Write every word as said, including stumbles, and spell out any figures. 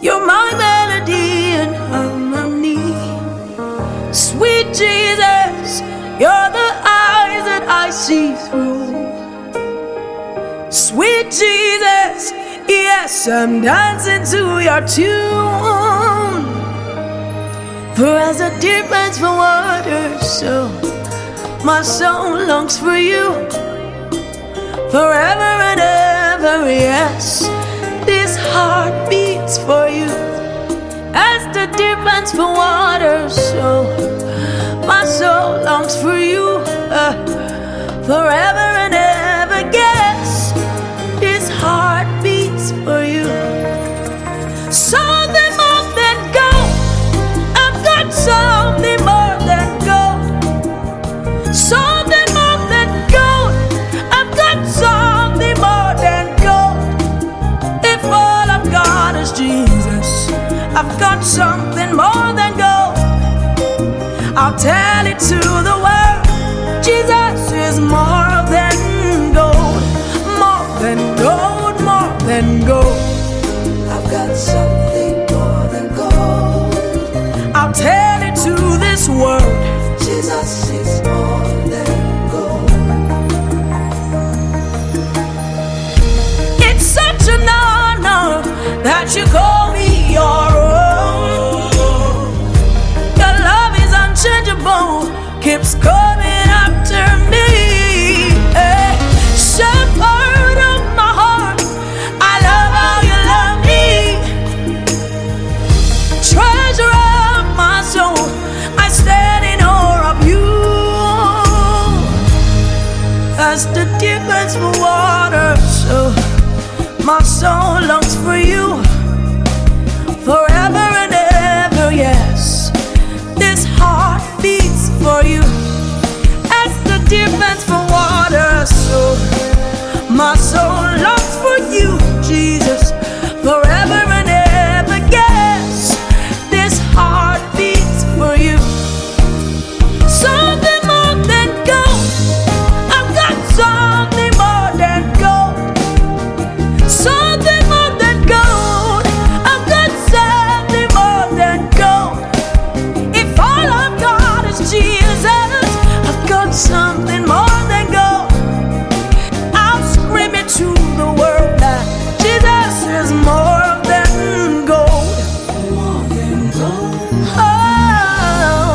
You're my melody and harmony. Sweet Jesus, you're the eyes that I see through. Sweet Jesus, yes, I'm dancing to your tune. For as the deer pants for water, so my soul longs for you. Forever and ever, yes, this heart beats for you. As the deer pants for water, so my soul longs for you. uh, Forever and ever, yes, this heart beats for you. Something more than gold, I've got something more than gold. Something more than gold, I've got something more than gold. If all I've got is Jesus, I've got something more than gold. I'll tell it to the world, Jesus is more than gold. More than gold, more than gold. I've got something more than gold. I'll tell it to this world, Jesus is more than gold. It's such an honor that you call me your own. Your love is unchangeable, keeps coming after me. Hey, shepherd of my heart, I love how you love me. Treasure of my soul, I stand in awe of you. As the deer pants for water, so my soul longs